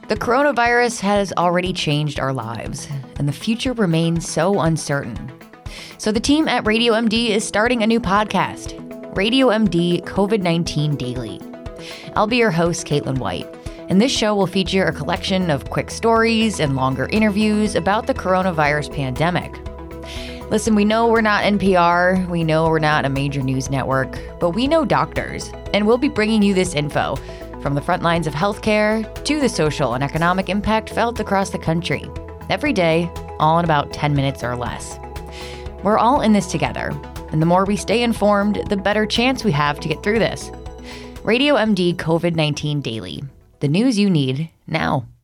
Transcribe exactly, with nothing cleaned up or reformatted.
The coronavirus has already changed our lives, and the future remains so uncertain. So the team at Radio M D is starting a new podcast, Radio M D COVID nineteen Daily. I'll be your host, Caitlin White, and this show will feature a collection of quick stories and longer interviews about the coronavirus pandemic. Listen, we know we're not N P R, we know we're not a major news network, but we know doctors, and we'll be bringing you this info from the front lines of healthcare to the social and economic impact felt across the country. Every day, all in about ten minutes or less. We're all in this together, and the more we stay informed, the better chance we have to get through this. Radio M D COVID nineteen Daily, the news you need now.